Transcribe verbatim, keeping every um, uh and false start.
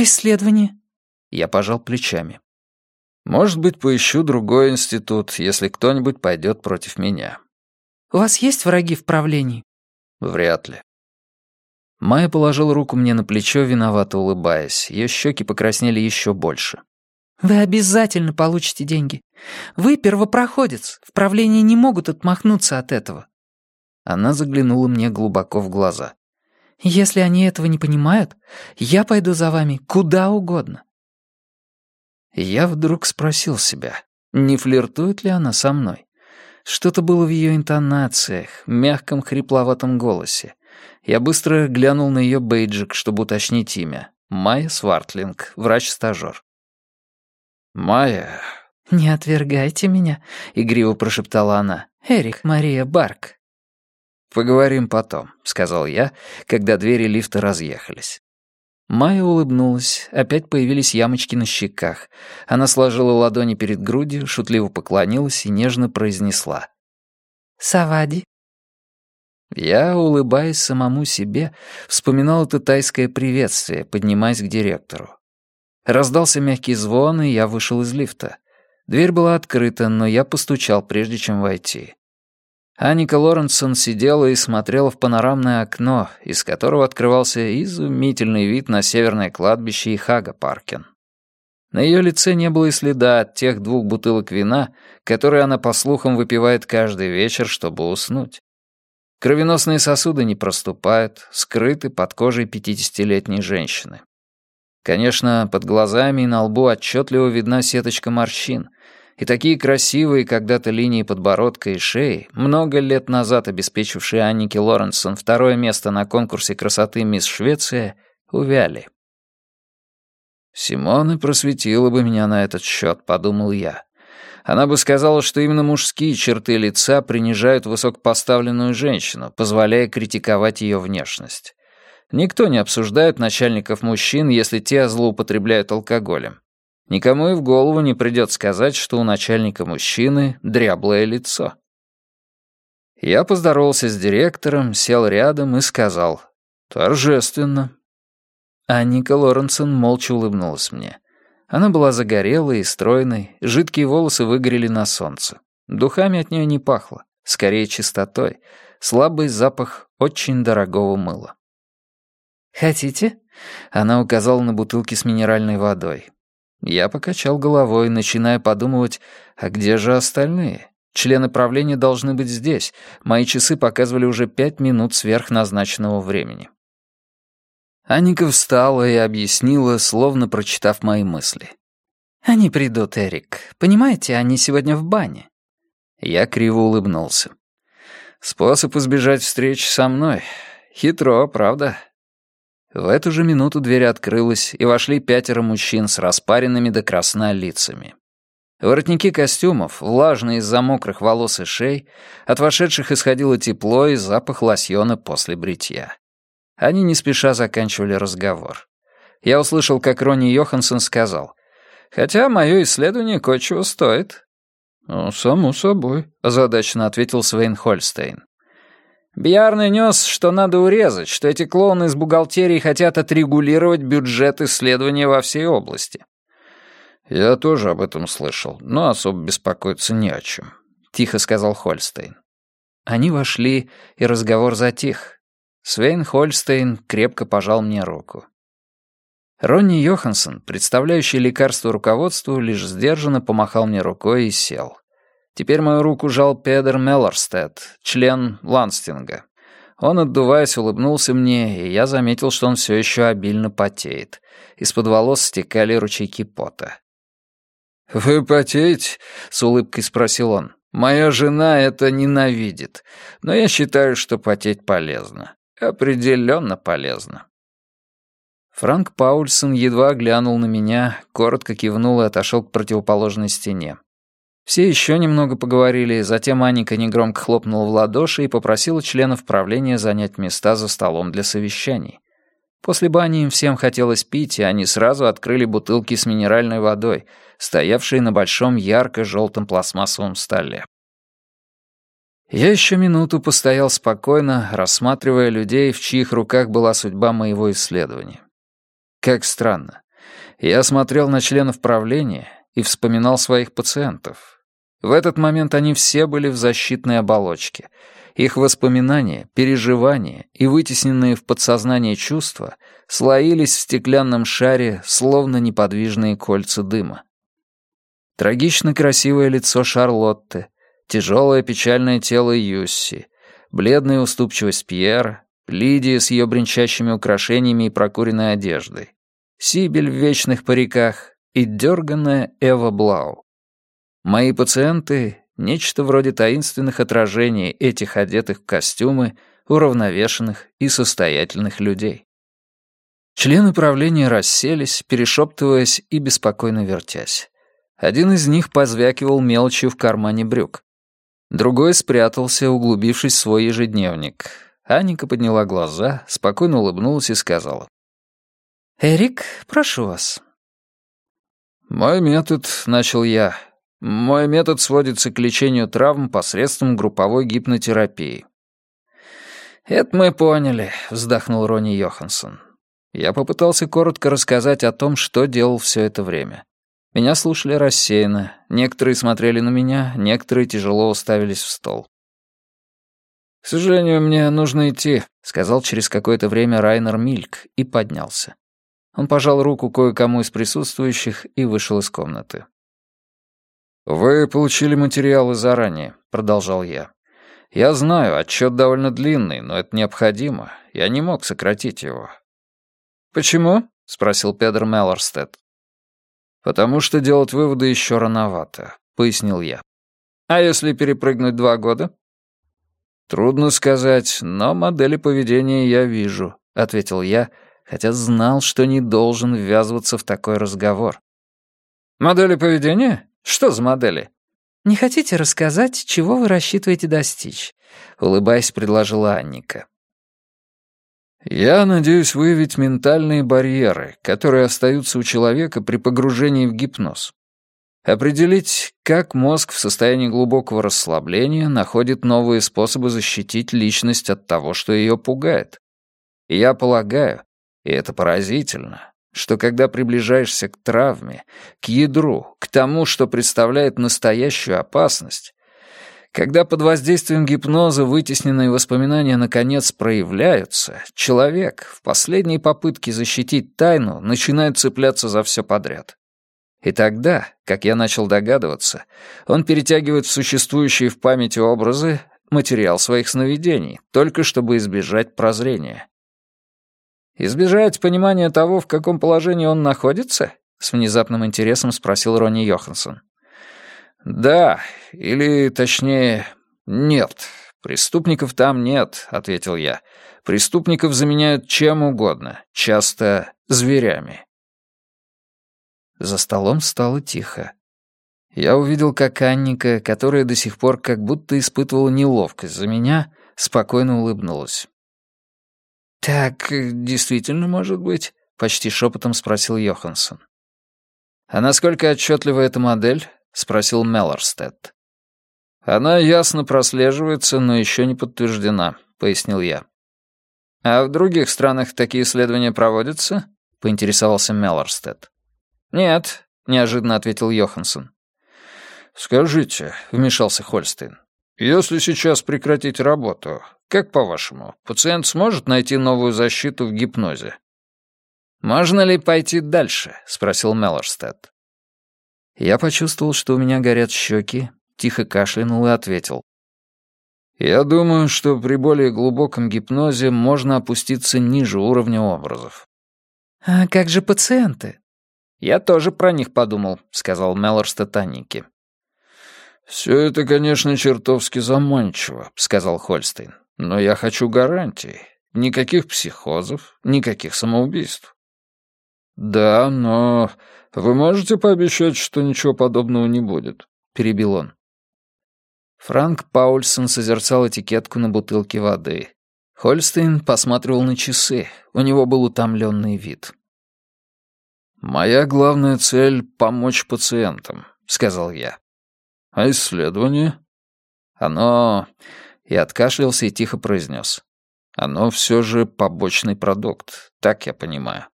«А исследование?» Я пожал плечами. «Может быть, поищу другой институт, если кто-нибудь пойдет против меня». «У вас есть враги в правлении?» «Вряд ли». Майя положила руку мне на плечо, виновато улыбаясь. Ее щеки покраснели еще больше. «Вы обязательно получите деньги. Вы первопроходец. В правлении не могут отмахнуться от этого». Она заглянула мне глубоко в глаза. «Если они этого не понимают, я пойду за вами куда угодно». Я вдруг спросил себя, не флиртует ли она со мной. Что-то было в ее интонациях, мягком хрипловатом голосе. Я быстро глянул на ее бейджик, чтобы уточнить имя. Майя Свартлинг, врач-стажёр. «Майя...» «Не отвергайте меня», — игриво прошептала она. «Эрих Мария Барк». «Поговорим потом», — сказал я, когда двери лифта разъехались. Майя улыбнулась, опять появились ямочки на щеках. Она сложила ладони перед грудью, шутливо поклонилась и нежно произнесла. «Савади». Я, улыбаясь самому себе, вспоминал это тайское приветствие, поднимаясь к директору. Раздался мягкий звон, и я вышел из лифта. Дверь была открыта, но я постучал, прежде чем войти. Анника Лоренсон сидела и смотрела в панорамное окно, из которого открывался изумительный вид на северное кладбище и Хага-Паркен. На ее лице не было и следа от тех двух бутылок вина, которые она, по слухам, выпивает каждый вечер, чтобы уснуть. Кровеносные сосуды не проступают, скрыты под кожей пятидесятилетней женщины. Конечно, под глазами и на лбу отчетливо видна сеточка морщин, и такие красивые когда-то линии подбородка и шеи, много лет назад обеспечившие Аннике Лоренсон второе место на конкурсе красоты «Мисс Швеция», увяли. «Симона просветила бы меня на этот счет», — подумал я. Она бы сказала, что именно мужские черты лица принижают высокопоставленную женщину, позволяя критиковать ее внешность. Никто не обсуждает начальников мужчин, если те злоупотребляют алкоголем. Никому и в голову не придет сказать, что у начальника мужчины дряблое лицо. Я поздоровался с директором, сел рядом и сказал «Торжественно». Анника Лоренсон молча улыбнулась мне. Она была загорелой и стройной, жидкие волосы выгорели на солнце. Духами от нее не пахло, скорее чистотой, слабый запах очень дорогого мыла. «Хотите?» — она указала на бутылки с минеральной водой. Я покачал головой, начиная подумывать, а где же остальные? Члены правления должны быть здесь. Мои часы показывали уже пять минут сверхназначенного времени. Анника встала и объяснила, словно прочитав мои мысли. «Они придут, Эрик. Понимаете, они сегодня в бане». Я криво улыбнулся. «Способ избежать встреч со мной. Хитро, правда?» В эту же минуту дверь открылась, и вошли пятеро мужчин с распаренными до красна лицами. Воротники костюмов, влажные из-за мокрых волос и шей, от вошедших исходило тепло и запах лосьона после бритья. Они не спеша заканчивали разговор. Я услышал, как Ронни Йоханссон сказал, «Хотя мое исследование кое-чего стоит». «Ну, само собой», — озадаченно ответил Свейн Хольстейн. Бьярны нес, что надо урезать, что эти клоуны из бухгалтерии хотят отрегулировать бюджет исследования во всей области. «Я тоже об этом слышал, но особо беспокоиться не о чем», — тихо сказал Хольстейн. Они вошли, и разговор затих. Свейн Хольстейн крепко пожал мне руку. Ронни Йоханссон, представляющий лекарство руководству, лишь сдержанно помахал мне рукой и сел. Теперь мою руку жал Педер Меллорстед, член Ланстинга. Он, отдуваясь, улыбнулся мне, и я заметил, что он все еще обильно потеет. Из-под волос стекали ручейки пота. «Вы потеете?» — с улыбкой спросил он. «Моя жена это ненавидит, но я считаю, что потеть полезно. Определенно полезно». Франк Паульсон едва глянул на меня, коротко кивнул и отошел к противоположной стене. Все еще немного поговорили, затем Анника негромко хлопнула в ладоши и попросила членов правления занять места за столом для совещаний. После бани им всем хотелось пить, и они сразу открыли бутылки с минеральной водой, стоявшие на большом ярко-желтом пластмассовом столе. Я еще минуту постоял спокойно, рассматривая людей, в чьих руках была судьба моего исследования. Как странно. Я смотрел на членов правления и вспоминал своих пациентов. В этот момент они все были в защитной оболочке. Их воспоминания, переживания и вытесненные в подсознание чувства слоились в стеклянном шаре, словно неподвижные кольца дыма. Трагично красивое лицо Шарлотты, тяжелое печальное тело Юсси, бледная уступчивость Пьера, Лидия с ее бренчащими украшениями и прокуренной одеждой, Сибель в вечных париках и дерганная Эва Блау. Мои пациенты — нечто вроде таинственных отражений этих одетых в костюмы, уравновешенных и состоятельных людей. Члены правления расселись, перешептываясь и беспокойно вертясь. Один из них позвякивал мелочью в кармане брюк. Другой спрятался, углубившись в свой ежедневник. Анника подняла глаза, спокойно улыбнулась и сказала: «Эрик, прошу вас». «Мой метод», — начал я, — «мой метод сводится к лечению травм посредством групповой гипнотерапии». «Это мы поняли», — вздохнул Ронни Йоханссон. Я попытался коротко рассказать о том, что делал все это время. Меня слушали рассеянно, некоторые смотрели на меня, некоторые тяжело уставились в стол. «К сожалению, мне нужно идти», — сказал через какое-то время Райнер Мильк и поднялся. Он пожал руку кое-кому из присутствующих и вышел из комнаты. «Вы получили материалы заранее», — продолжал я. «Я знаю, отчет довольно длинный, но это необходимо. Я не мог сократить его». «Почему?» — спросил Педер Меллорстед. «Потому что делать выводы еще рановато», — пояснил я. «А если перепрыгнуть два года?» «Трудно сказать, но модели поведения я вижу», — ответил я, хотя знал, что не должен ввязываться в такой разговор. «Модели поведения? Что за модели?» «Не хотите рассказать, чего вы рассчитываете достичь?» — улыбаясь, предложила Анника. «Я надеюсь выявить ментальные барьеры, которые остаются у человека при погружении в гипноз. Определить, как мозг в состоянии глубокого расслабления находит новые способы защитить личность от того, что ее пугает. И я полагаю, и это поразительно, что когда приближаешься к травме, к ядру, к тому, что представляет настоящую опасность, когда под воздействием гипноза вытесненные воспоминания наконец проявляются, человек в последней попытке защитить тайну начинает цепляться за все подряд. И тогда, как я начал догадываться, он перетягивает в существующие в памяти образы материал своих сновидений, только чтобы избежать прозрения. «Избежать понимания того, в каком положении он находится?» — с внезапным интересом спросил Ронни Йоханссон. «Да, или, точнее, нет. Преступников там нет», — ответил я. «Преступников заменяют чем угодно, часто зверями». За столом стало тихо. Я увидел, как Анника, которая до сих пор как будто испытывала неловкость за меня, спокойно улыбнулась. «Так, действительно, может быть?» — почти шепотом спросил Йоханссон. «А насколько отчетлива эта модель?» — спросил Меллорстед. «Она ясно прослеживается, но еще не подтверждена», — пояснил я. «А в других странах такие исследования проводятся?» — поинтересовался Меллорстед. «Нет», — неожиданно ответил Йоханссон. «Скажите», — вмешался Хольстейн, — «если сейчас прекратить работу, как по-вашему, пациент сможет найти новую защиту в гипнозе?» «Можно ли пойти дальше?» — спросил Меллорстед. Я почувствовал, что у меня горят щеки, тихо кашлянул и ответил. «Я думаю, что при более глубоком гипнозе можно опуститься ниже уровня образов». «А как же пациенты?» «Я тоже про них подумал», — сказал Меллорстед Аннике. «Все это, конечно, чертовски заманчиво», — сказал Хольстейн. «Но я хочу гарантий. Никаких психозов, никаких самоубийств». «Да, но вы можете пообещать, что ничего подобного не будет?» — перебил он. Франк Паульсон созерцал этикетку на бутылке воды. Хольстейн посматривал на часы. У него был утомленный вид. «Моя главная цель — помочь пациентам», — сказал я. «А исследование?» «Оно...» Я откашлялся и тихо произнес. «Оно все же побочный продукт, так я понимаю».